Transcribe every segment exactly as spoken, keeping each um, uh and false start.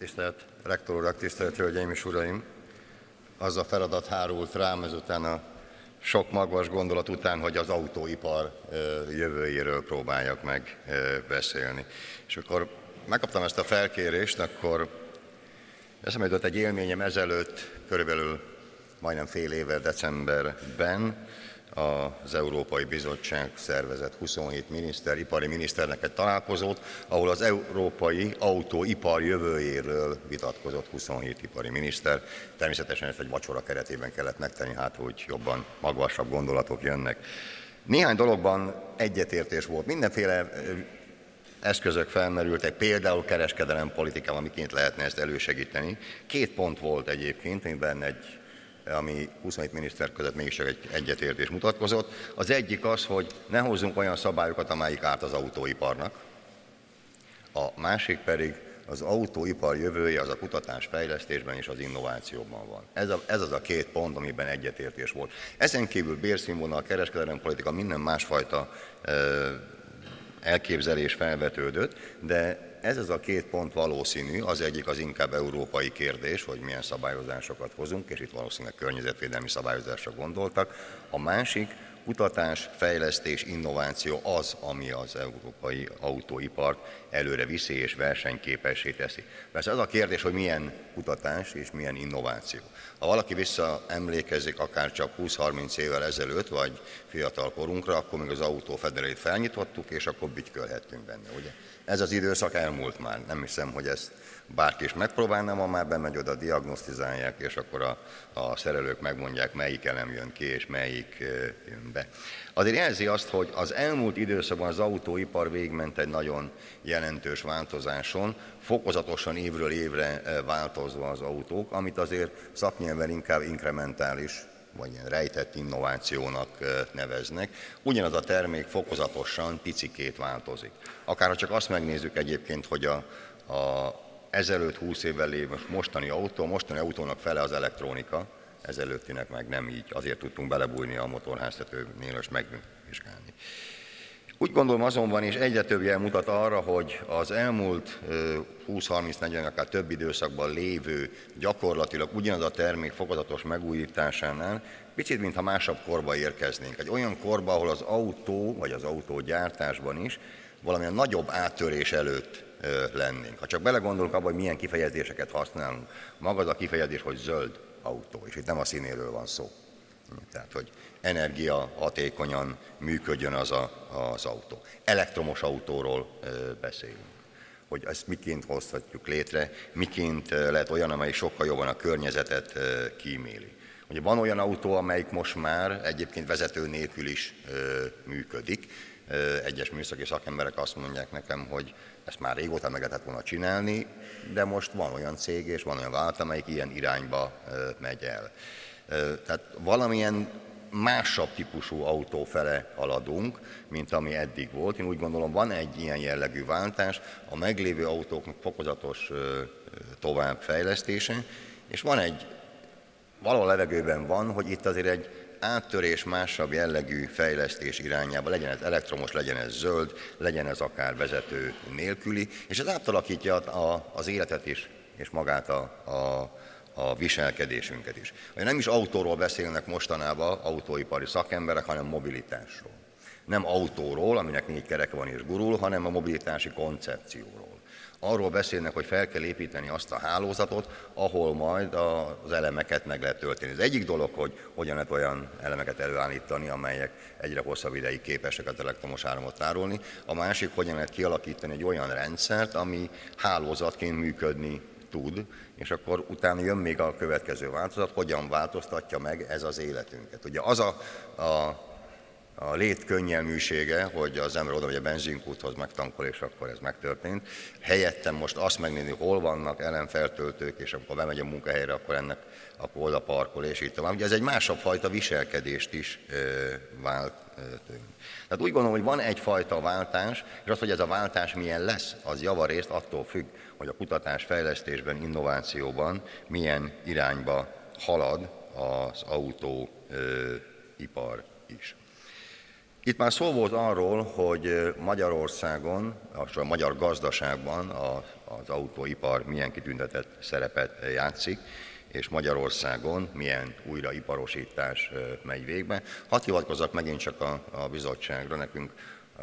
Tisztelt rektor urak, tisztelt hölgyeim és uraim! Az a feladat hárult rám ezután a sok magvas gondolat után, hogy az autóipar jövőjéről próbáljak meg beszélni. És akkor megkaptam ezt a felkérést, akkor eszembe jutott egy élményem ezelőtt, körülbelül majdnem fél éve decemberben az Európai Bizottság szervezett huszonhét miniszter, ipari miniszternek egy találkozót, ahol az európai autóipar jövőjéről vitatkozott huszonhét ipari miniszter. Természetesen ezt egy vacsora keretében kellett megtenni, hát hogy jobban magvasabb gondolatok jönnek. Néhány dologban egyetértés volt. Mindenféle eszközök felmerültek, például kereskedelempolitikával, miként lehetne ezt elősegíteni. Két pont volt egyébként, amiben egy ami huszonhét miniszter között mégiscsak egy egyetértés mutatkozott. Az egyik az, hogy ne hozzunk olyan szabályokat, amelyik árt az autóiparnak. A másik pedig az autóipar jövője az a kutatás fejlesztésben és az innovációban van. Ez, a, ez az a két pont, amiben egyetértés volt. Ezen kívül bérszínvonal, kereskedelempolitika, minden másfajta ö, elképzelés felvetődött, de ez az a két pont valószínű, az egyik az inkább európai kérdés, hogy milyen szabályozásokat hozunk, és itt valószínűleg környezetvédelmi szabályozásra gondoltak. A másik, kutatás, fejlesztés, innováció az, ami az európai autóipart előre viszi és versenyképessé teszi. Persze az a kérdés, hogy milyen kutatás és milyen innováció. Ha valaki visszaemlékezik akár csak húsz-harminc évvel ezelőtt, vagy fiatal korunkra, akkor még az autófederét felnyitottuk, és akkor bütykölhettünk benne, ugye? Ez az időszak elmúlt már. Nem hiszem, hogy ezt bárki is megpróbálna, ma már bemegy oda, diagnosztizálják, és akkor a, a szerelők megmondják, melyik elem jön ki, és melyik jön be. Azért jelzi azt, hogy az elmúlt időszakban az autóipar végigment egy nagyon jelentős változáson, fokozatosan évről évre változva az autók, amit azért szaknyelven inkább inkrementális, vagy ilyen rejtett innovációnak neveznek. Ugyanaz a termék fokozatosan picikét változik. Akár ha csak azt megnézzük egyébként, hogy a, a ezelőtt húsz évvel lévő mostani autó, mostani autónak fele az elektronika, ezelőttinek meg nem így, azért tudtunk belebújni a motorháztetőnél és megvizsgálni. Úgy gondolom azonban, és egyre több jel mutat arra, hogy az elmúlt húsz-harminc-negyven, akár több időszakban lévő gyakorlatilag ugyanaz a termék fokozatos megújításánál picit, mintha másabb korba érkeznénk. Egy olyan korba, ahol az autó, vagy az autógyártásban is valamilyen nagyobb áttörés előtt lennénk. Ha csak belegondolunk abba, hogy milyen kifejezéseket használunk, maga az a kifejezés, hogy zöld autó, és itt nem a színéről van szó. Tehát, hogy energia hatékonyan működjön az, a, az autó. Elektromos autóról beszélünk, hogy ezt miként hozhatjuk létre, miként lehet olyan, amely sokkal jobban a környezetet kíméli. Ugye van olyan autó, amelyik most már egyébként vezető nélkül is működik. Egyes műszaki szakemberek azt mondják nekem, hogy ezt már régóta meg lehetett volna csinálni, de most van olyan cég és van olyan vállalat, amelyik ilyen irányba megy el. Tehát valamilyen másabb típusú autó fele haladunk, mint ami eddig volt. Én úgy gondolom, van egy ilyen jellegű váltás, a meglévő autóknak fokozatos továbbfejlesztése, és van egy, valahol levegőben van, hogy itt azért egy áttörés másabb jellegű fejlesztés irányába, legyen ez elektromos, legyen ez zöld, legyen ez akár vezető nélküli, és ez átalakítja a, az életet is, és magát a, a a viselkedésünket is. Nem is autóról beszélnek mostanában autóipari szakemberek, hanem mobilitásról. Nem autóról, aminek négy kereke van és gurul, hanem a mobilitási koncepcióról. Arról beszélnek, hogy fel kell építeni azt a hálózatot, ahol majd az elemeket meg lehet tölteni. Az egyik dolog, hogy hogyan lehet olyan elemeket előállítani, amelyek egyre hosszabb ideig képesek az elektromos áramot tárolni. A másik, hogyan lehet kialakítani egy olyan rendszert, ami hálózatként működni tud, és akkor utána jön még a következő változat, hogyan változtatja meg ez az életünket. Ugye az a, a, a lét könnyelműsége, hogy az ember oda megy a benzinkúthoz, megtankol, és akkor ez megtörtént. Helyettem most azt megnézni, hol vannak elemfeltöltők, és amikor bemegy a munkahelyre, akkor ennek akkor oda parkol, és így tovább. Ugye ez egy másabb fajta viselkedést is e, vált e, tőlünk. Tehát úgy gondolom, hogy van egyfajta váltás, és az, hogy ez a váltás milyen lesz, az javarészt attól függ, hogy a kutatás, fejlesztésben, innovációban milyen irányba halad az autóipar is. Itt már szó volt arról, hogy Magyarországon, a magyar gazdaságban az autóipar milyen kitüntetett szerepet játszik, és Magyarországon milyen újraiparosítás megy végbe. Hadd hivatkozzak megint csak a, a bizottságra, nekünk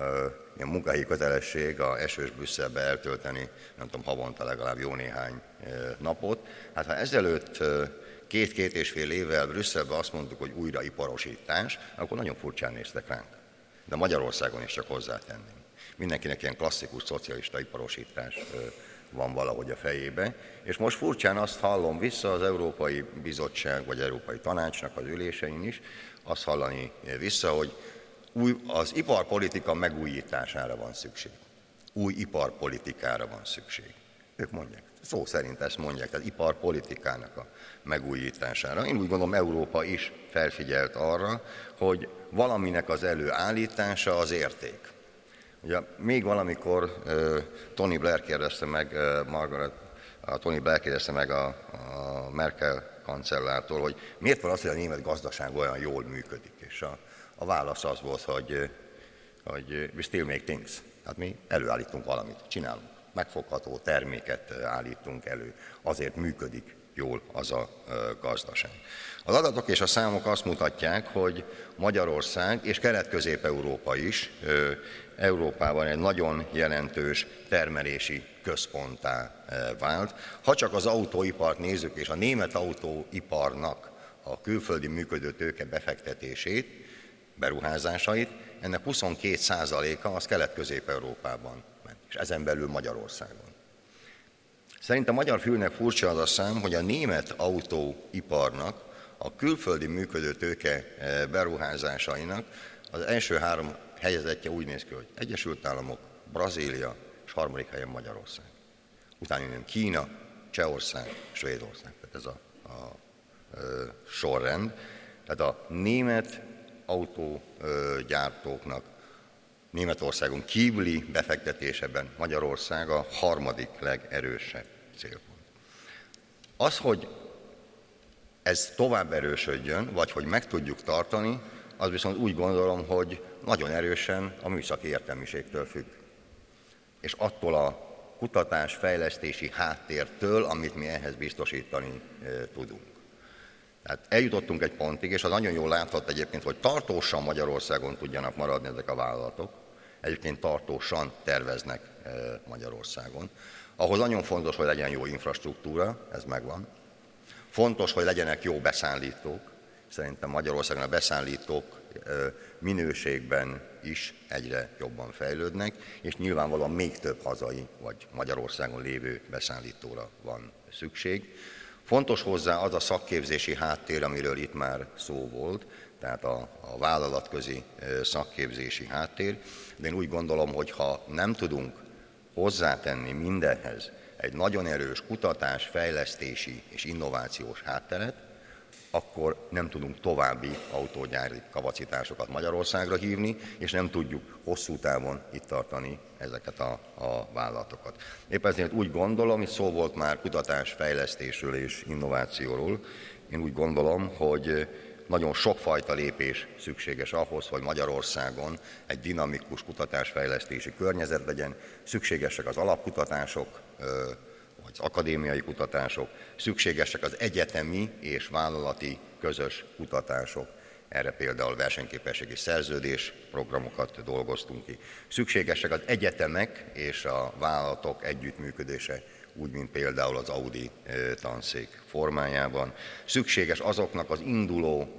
ilyen munkahelyi kötelesség a esős Brüsszelbe eltölteni, nem tudom, havonta legalább jó néhány napot. Hát ha ezelőtt két-két és fél évvel Brüsszelbe azt mondtuk, hogy újraiparosítás, akkor nagyon furcsán néztek ránk. De Magyarországon is csak hozzátenném. Mindenkinek ilyen klasszikus szocialista iparosítás van valahogy a fejébe, és most furcsán azt hallom vissza az Európai Bizottság vagy Európai Tanácsnak az ülésein is, azt hallani vissza, hogy új, az iparpolitika megújítására van szükség. Új iparpolitikára van szükség. Ők mondják, szó szerint ezt mondják, tehát iparpolitikának a megújítására. Én úgy gondolom, Európa is felfigyelt arra, hogy valaminek az előállítása az érték. Ugye még valamikor uh, Tony Blair kérdezte meg, uh, Margaret, uh, Tony Blair kérdezte meg a, a Merkel kancellártól, hogy miért van az, hogy a német gazdaság olyan jól működik. És a, a válasz az volt, hogy, hogy we still make things. Hát mi előállítunk valamit, csinálunk. Megfogható terméket állítunk elő. Azért működik jól az a gazdaság. Az adatok és a számok azt mutatják, hogy Magyarország és Kelet-Közép-Európa is Európában egy nagyon jelentős termelési központtá vált. Ha csak az autóipart nézzük, és a német autóiparnak a külföldi működő tőke befektetését, beruházásait, ennek huszonkét százaléka az Kelet-Közép-Európában ment, és ezen belül Magyarországon. Szerintem a magyar fülnek furcsa az a szám, hogy a német autóiparnak a külföldi működő tőke beruházásainak az első három helyezettje úgy néz ki, hogy Egyesült Államok, Brazília és harmadik helyen Magyarország. Utána jön Kína, Csehország, Svédország. Tehát ez a, a, a sorrend. Tehát a német autógyártóknak Németországon kívüli befektetésében Magyarország a harmadik legerősebb célpont. Az, hogy ez tovább erősödjön, vagy hogy meg tudjuk tartani, az viszont úgy gondolom, hogy nagyon erősen a műszaki értelmiségtől függ. És attól a kutatás, fejlesztési háttértől, amit mi ehhez biztosítani e, tudunk. Tehát eljutottunk egy pontig, és az nagyon jól látható egyébként, hogy tartósan Magyarországon tudjanak maradni ezek a vállalatok. Egyébként tartósan terveznek e, Magyarországon. Ahhoz nagyon fontos, hogy legyen jó infrastruktúra, ez megvan. Fontos, hogy legyenek jó beszállítók. Szerintem Magyarországon a beszállítók e, minőségben is egyre jobban fejlődnek, és nyilvánvalóan még több hazai vagy Magyarországon lévő beszállítóra van szükség. Fontos hozzá az a szakképzési háttér, amiről itt már szó volt, tehát a, a vállalatközi szakképzési háttér, de én úgy gondolom, hogy ha nem tudunk hozzátenni mindenhez egy nagyon erős kutatás, fejlesztési és innovációs hátteret, akkor nem tudunk további autógyári kapacitásokat Magyarországra hívni, és nem tudjuk hosszú távon itt tartani ezeket a, a vállalatokat. Épp ezért úgy gondolom, hogy szó volt már kutatás, fejlesztésről és innovációról, én úgy gondolom, hogy nagyon sokfajta lépés szükséges ahhoz, hogy Magyarországon egy dinamikus kutatásfejlesztési környezet legyen, szükségesek az alapkutatások, vagy az akadémiai kutatások, szükségesek az egyetemi és vállalati közös kutatások. Erre például versenyképességi szerződés programokat dolgoztunk ki. Szükségesek az egyetemek és a vállalatok együttműködése, úgy, mint például az Audi tanszék formájában. Szükséges azoknak az induló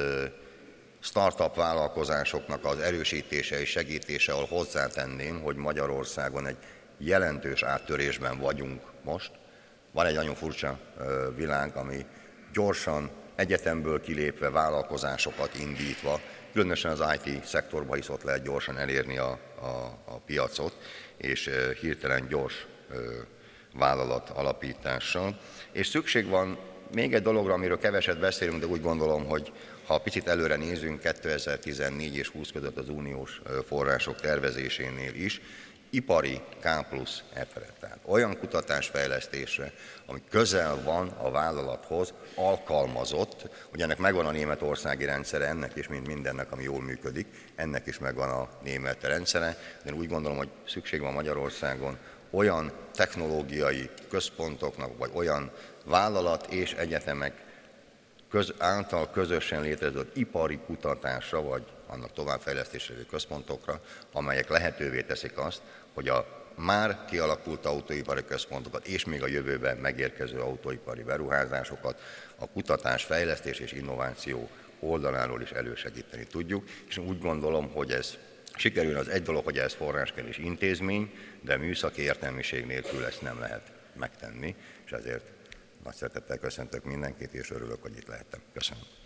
startup vállalkozásoknak az erősítése és segítése, ahol hozzátenném, hogy Magyarországon egy jelentős áttörésben vagyunk most. Van egy nagyon furcsa világ, ami gyorsan, egyetemből kilépve, vállalkozásokat indítva, különösen az i té szektorban is ott lehet gyorsan elérni a, a, a piacot, és hirtelen gyors vállalat alapítással. És szükség van még egy dologra, amiről keveset beszélünk, de úgy gondolom, hogy ha picit előre nézünk kétezer-tizennégy és húsz között az uniós források tervezésénél is, ipari K plusz F-re, tehát olyan kutatásfejlesztésre, ami közel van a vállalathoz, alkalmazott, hogy ennek megvan a németországi rendszere, ennek is, mint mindennek, ami jól működik, ennek is megvan a német rendszere, de én úgy gondolom, hogy szükség van Magyarországon olyan technológiai központoknak, vagy olyan vállalat és egyetemek köz, által közösen létrezett ipari kutatásra, vagy annak továbbfejlesztésére központokra, amelyek lehetővé teszik azt, hogy a már kialakult autóipari központokat és még a jövőben megérkező autóipari beruházásokat a kutatás, fejlesztés és innováció oldaláról is elősegíteni tudjuk, és úgy gondolom, hogy ez sikerül, az egy dolog, hogy ez forráskérdés és intézmény, de műszaki értelmiség nélkül ezt nem lehet megtenni, és ezért nagy szeretettel köszöntök mindenkit, és örülök, hogy itt lehettem. Köszönöm.